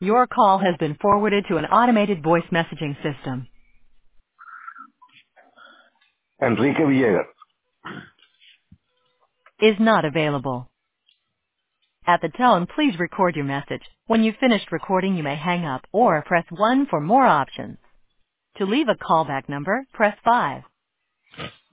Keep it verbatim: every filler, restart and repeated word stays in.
Your call has been forwarded to an automated voice messaging system. Enrique Villegas. Is not available. At the tone, please record your message. When you've finished recording, you may hang up or press one for more options. To leave a callback number, press five.